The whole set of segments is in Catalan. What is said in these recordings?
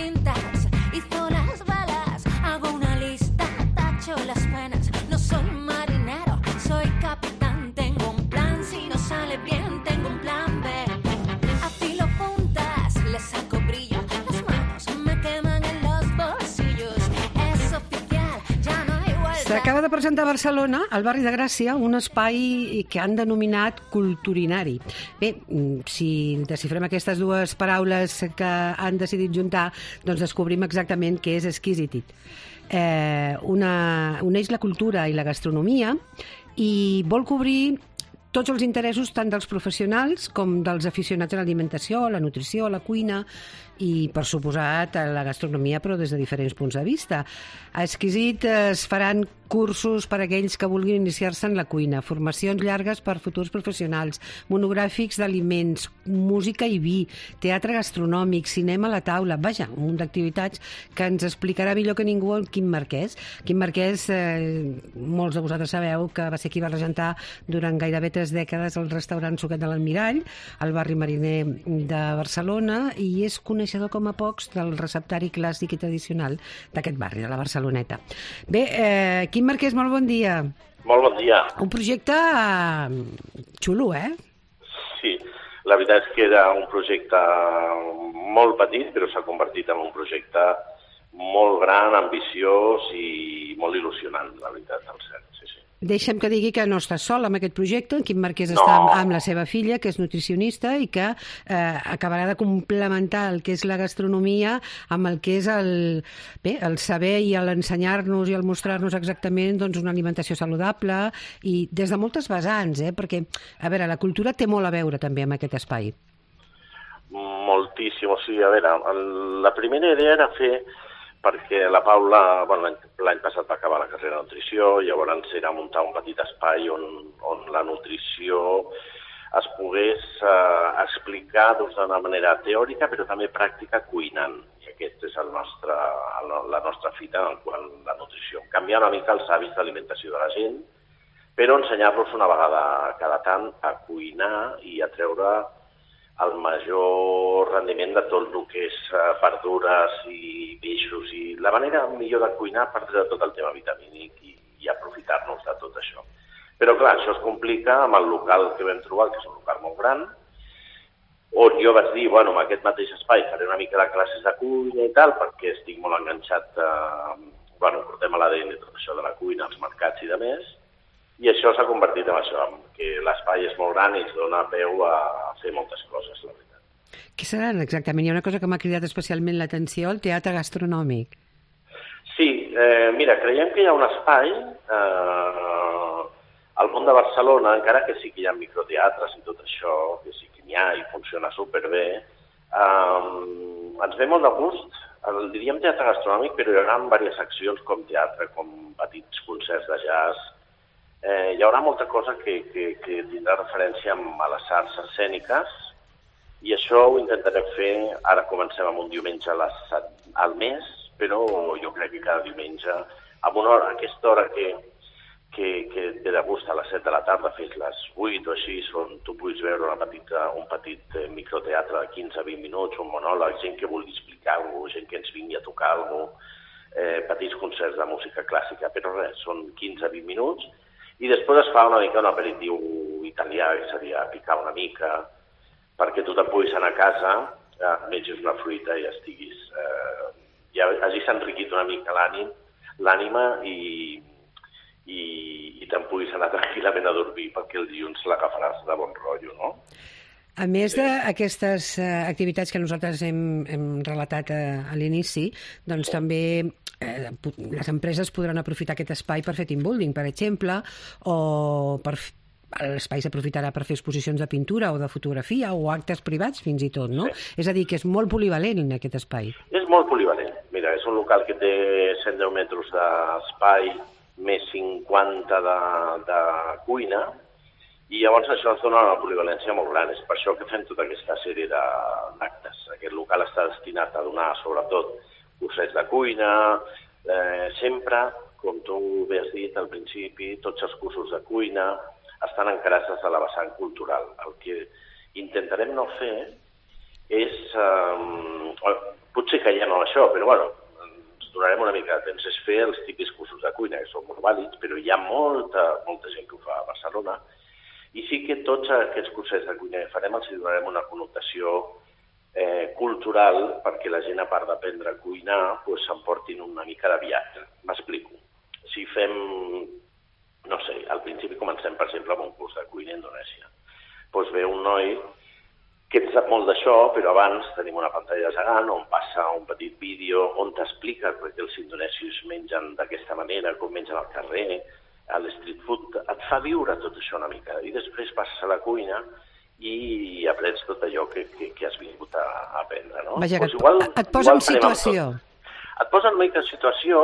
tintas, hizo las balas, hago una lista, tacho las penas. No soy marinero, soy capitán. Tengo un plan, si no sale bien, tengo un plan B. Afilo puntas, le saco brillo, las manos me queman en los bolsillos. Es oficial, ya no hay vuelta. S'acaba de presentar a Barcelona, al barri de Gràcia, un espai que han denominat culturinari. Bé, si desxifrem aquestes dues paraules que han decidit juntar, doncs descobrim exactament què és Exquisitit. Uneix la cultura i la gastronomia i vol cobrir tots els interessos tant dels professionals com dels aficionats a l'alimentació, a la nutrició, a la cuina i, per suposat, a la gastronomia, però des de diferents punts de vista. A Exquisit es faran cursos per a aquells que vulguin iniciar-se en la cuina, formacions llargues per futurs professionals, monogràfics d'aliments, música i vi, teatre gastronòmic, cinema a la taula, vaja, un munt d'activitats que ens explicarà millor que ningú el Quim Marquès. Quim Marquès, molts de vosaltres sabeu que va ser qui va regentar durant gairebé 3 dècades el restaurant Suquet de l'Almirall, al barri mariner de Barcelona, i és coneixedor com a pocs del receptari clàssic i tradicional d'aquest barri, de la Barceloneta. Bé, Quim Marquès, molt bon dia. Molt bon dia. Un projecte xulo, Sí, la veritat és que era un projecte molt petit, però s'ha convertit en un projecte molt gran, ambiciós i molt il·lusionant, la veritat, al cert, sí. Deixa'm que digui que no estàs sol amb aquest projecte. En Quim Marquès està amb la seva filla, que és nutricionista i que acabarà de complementar el que és la gastronomia amb el que és el saber i l'ensenyar-nos i el mostrar-nos exactament una alimentació saludable i des de moltes vessants, perquè, a veure, la cultura té molt a veure també amb aquest espai. Moltíssim, o sigui, a veure, la primera idea era fer perquè la Paula, l'any passat va acabar la carrera de nutrició, llavors era muntar un petit espai on la nutrició es pogués explicar d'una manera teòrica, però també pràctica cuinant. I aquesta és la nostra fita en quant a la nutrició. Canviar una mica els hàbits d'alimentació de la gent, però ensenyar-los una vegada cada tant a cuinar i a treure el major rendiment de tot el que és verdures i peixos i la manera millor de cuinar per treure tot el tema vitamínic i aprofitar-nos de tot això. Però clar, això es complica amb el local que vam trobar, que és un local molt gran, on jo vaig dir, en aquest mateix espai faré una mica de classes de cuina i tal, perquè estic molt enganxat, portem a l'ADN tot això de la cuina, els mercats i de més, i això s'ha convertit en això, que l'espai és molt gran i es dona peu a fer moltes coses, la veritat. Què seran exactament? Hi ha una cosa que m'ha cridat especialment l'atenció, el teatre gastronòmic. Sí, mira, creiem que hi ha un espai al món de Barcelona, encara que sí que hi ha microteatres i tot això, que sí que n'hi ha i funciona superbé, ens ve molt de gust, diríem teatre gastronòmic, però hi haurà diverses seccions com teatre, com petits concerts de jazz. Hi haurà molta cosa que tindrà referència a les arts escèniques i això ho intentarem fer, ara comencem amb un diumenge al mes, però jo crec que cada diumenge, amb una hora, aquesta hora que té de gust a les 7 de la tarda fins a les 8 o així, on tu puguis veure un petit microteatre de 15-20 minuts, un monòleg, gent que vulgui explicar alguna cosa, gent que ens vingui a tocar alguna cosa, petits concerts de música clàssica, però res, són 15-20 minuts, i després es fa una mica un aperitiu italià, que seria picar una mica, perquè tu te'n puguis anar a casa, mengis una fruita i estiguis... ja hagis enriquit una mica l'ànima i te'n puguis anar tranquil·lament a dormir, perquè el dilluns l'agafaràs de bon rotllo, no? A més d'aquestes activitats que nosaltres hem relatat a l'inici, doncs també les empreses podran aprofitar aquest espai per fer team building, per exemple, o l'espai s'aprofitarà per fer exposicions de pintura o de fotografia o actes privats fins i tot, no? Sí. És a dir, que és molt polivalent aquest espai. És molt polivalent. Mira, és un local que té 110 metres d'espai més 50 de cuina, i llavors això ens dona una polivalència molt gran. És per això que fem tota aquesta sèrie d'actes. Aquest local està destinat a donar, sobretot, cursets de cuina. Sempre, com tu bé has dit al principi, tots els cursos de cuina estan encarats des de la vessant cultural. El que intentarem no fer és... potser caiem en això, però bueno, ens donarem una mica de temps. És fer els típics cursos de cuina, que són molt vàlids, però hi ha molta gent que ho fa a Barcelona, i sí que tots aquests cursets de cuina que farem els donarem una connotació cultural perquè la gent, a part d'aprendre a cuinar, s'emportin una mica de viatge. M'explico. Si fem, no sé, al principi comencem, per exemple, amb un curs de cuina a Indonèsia. Doncs ve un noi que en sap molt d'això, però abans tenim una pantalla gegant on passa un petit vídeo on t'explica perquè els indonesis mengen d'aquesta manera, com mengen al carrer, a l'street food. Et fa viure tot això una mica. I després passes a la cuina i aprens tot allò que has vingut a aprendre, no? Vaja, Doncs et posa en situació. Et posa en una mica en situació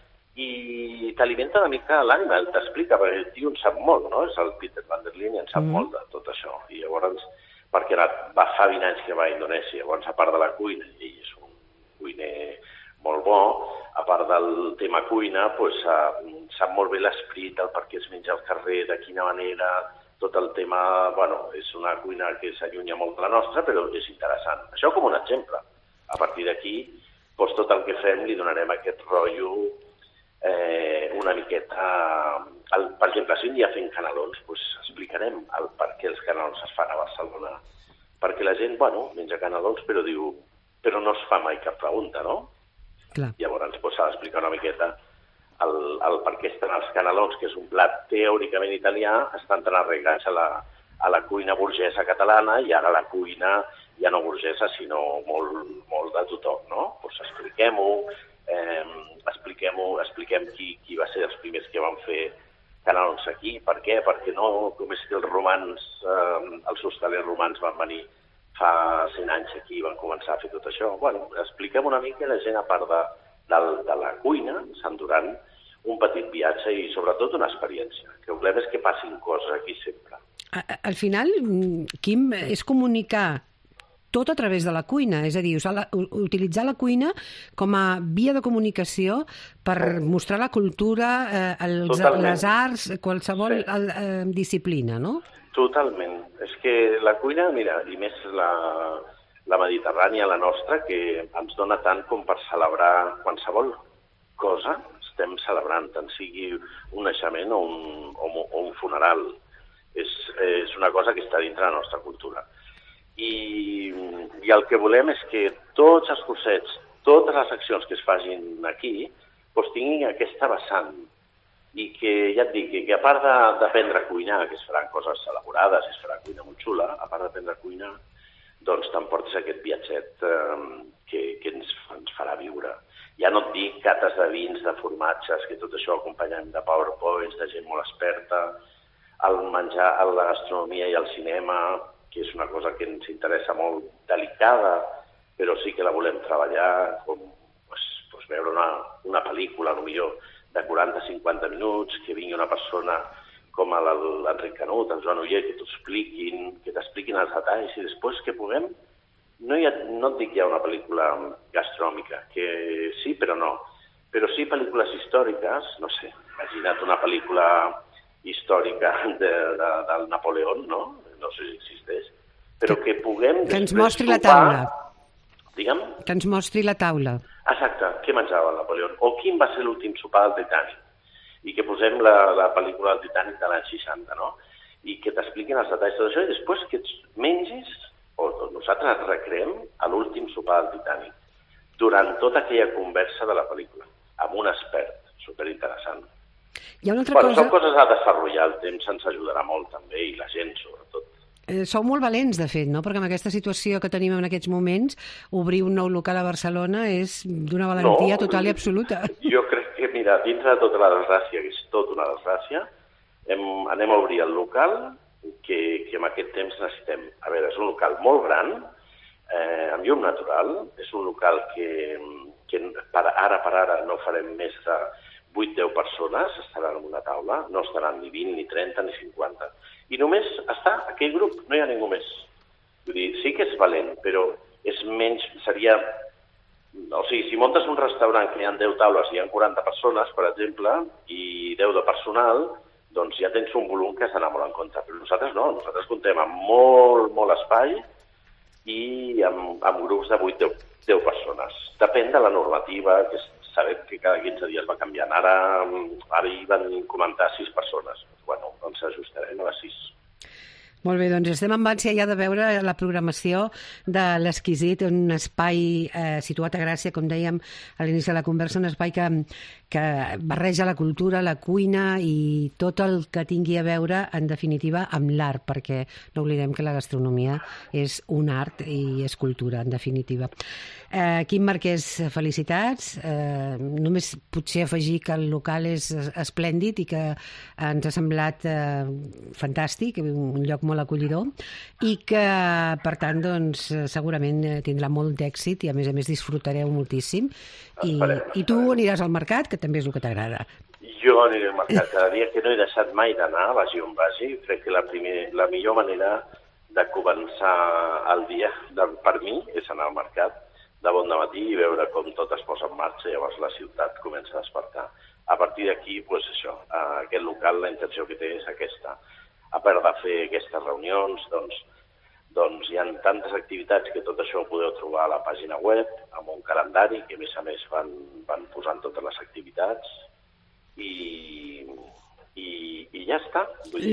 i t'alimenta una mica l'ànima, t'explica, perquè el tio en sap molt, no? És el Peter van der Linde i en sap molt de tot això. I llavors, perquè fa 20 anys que va a Indonèsia, llavors, a part de la cuina, ell és un cuiner molt bo, a part del tema cuina, sap molt bé l'esperit, el per què es menja al carrer, de quina manera, tot el tema, és una cuina que s'allunya molt de la nostra, però és interessant. Això com un exemple. A partir d'aquí, tot el que fem li donarem aquest rotllo una miqueta... Per exemple, si un dia fem canelons, explicarem el per què els canelons es fan a Barcelona. Perquè la gent, menja canelons, però no es fa mai cap pregunta, no? Clar. Llavors s'ha d'explicar una miqueta el per què estan els canelons, que és un plat teòricament italià, estan tan arreglats a la cuina burgesa catalana, i ara la cuina ja no burgesa, sinó molt de tothom, no? Doncs expliquem-ho, expliquem qui va ser els primers que van fer canelons aquí, per què no, com és que els romans, els hostalers romans van venir fa 100 anys aquí i van començar a fer tot això. Expliquem una mica la gent, a part de la cuina, s'endurant un petit viatge i sobretot una experiència. El que volem és que passin coses aquí sempre. Al final, Quim, és comunicar tot a través de la cuina, és a dir, utilitzar la cuina com a via de comunicació per mostrar la cultura, les arts, qualsevol disciplina, no? Totalment. És que la cuina, mira, i més la mediterrània, la nostra, que ens dona tant com per celebrar qualsevol cosa, estem celebrant, tant sigui un naixement o un funeral. És una cosa que està dintre la nostra cultura. I el que volem és que tots els cursets, totes les accions que es facin aquí, tinguin aquesta vessant. I que, ja et dic, que a part d'aprendre a cuinar, que es faran coses elaborades, es farà cuina molt xula, a part d'aprendre a cuinar, doncs t'emportes aquest viatget que ens farà viure. Ja no et dic cates de vins, de formatges, que tot això acompanyem de PowerPoints, de gent molt experta, el menjar, la gastronomia i el cinema, que és una cosa que ens interessa molt, delicada, però sí que la volem treballar, com veure una pel·lícula, potser de 40-50 minuts, que vingui una persona com l'Enric Canut, el Joan Oller, que t'expliquin els detalls, i després que puguem, no et dic ja una pel·lícula gastronòmica, que sí però no, però sí pel·lícules històriques, no sé, imagina't una pel·lícula històrica del Napoleón, no? No sé si existeix, però que puguem... Que ens mostri la taula. Digue'm? Que ens mostri la taula. Exacte, què menjava el Napoleón? O quin va ser l'últim sopar del Titanic? I que posem la pel·lícula del Titanic de l'any 60, no? I que t'expliquin els detalls de això, i després que ets mengis, o nosaltres recreem a l'últim sopar del Titanic, durant tota aquella conversa de la pel·lícula, amb un expert, superinteressant. Hi ha una altra cosa... Són coses a desenvolupar, el temps ens ajudarà molt també, i la gent sobretot. Sou molt valents, de fet, no? Perquè amb aquesta situació que tenim en aquests moments, obrir un nou local a Barcelona és d'una valentia total i absoluta. Jo crec que, mira, dintre de tota la desgràcia, que és tot una desgràcia, anem a obrir el local que en aquest temps necessitem. A veure, és un local molt gran, amb llum natural, és un local que ara no farem més de 8-10 persones, estaran en una taula, no estaran ni 20, ni 30, ni 50. I només està aquell grup, no hi ha ningú més. Vull dir, sí que és valent, però és menys, seria... O sigui, si muntes un restaurant que hi ha 10 taules i hi ha 40 persones, per exemple, i 10 de personal, doncs ja tens un volum que has d'anar molt en compte. Però nosaltres no, nosaltres comptem amb molt espai i amb grups de 8-10 persones. Depèn de la normativa, que sabem que cada 15 dies va canviant. Ara hi van comentar 6 persones. Bueno, doncs ajustarem a les 6. Molt bé, doncs estem amb ànsia ja de veure la programació de l'Exquisit, un espai situat a Gràcia, com dèiem a l'inici de la conversa, un espai que barreja la cultura, la cuina i tot el que tingui a veure, en definitiva, amb l'art, perquè no oblidem que la gastronomia és un art i és cultura, en definitiva. Quim Marquès, felicitats. Només potser afegir que el local és esplèndid i que ens ha semblat fantàstic, un lloc molt acollidor i que, per tant, doncs, segurament tindrà molt d'èxit i, a més, disfrutareu moltíssim. I tu aniràs al mercat, que també és el que t'agrada. Jo aniré al mercat. Cada dia que no he deixat mai d'anar, vagi on vagi, crec que la millor manera de començar el dia, per mi, és anar al mercat de bon dematí i veure com tot es posa en marxa i llavors la ciutat comença a despertar. A partir d'aquí, doncs això, aquest local, la intenció que té és aquesta. A part de fer aquestes reunions, doncs hi ha tantes activitats que tot això ho podeu trobar a la pàgina web, amb un calendari que, a més, van posant totes les activitats i ja està.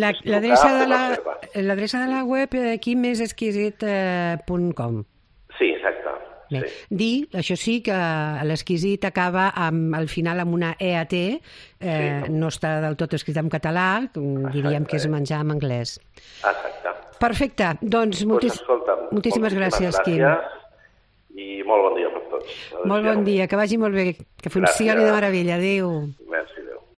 L'adreça de la web, quimesexquisit.com. Sí, exacte. Bé. Dir, això sí, que l'Exquisit acaba al final amb una EAT, no està del tot escrit en català, diríem que és menjar en anglès. Exacte. Perfecte, doncs moltíssimes gràcies, Quim. I molt bon dia per tots. Molt bon dia, que vagi molt bé, que funcioni de meravella. Adéu. Merci.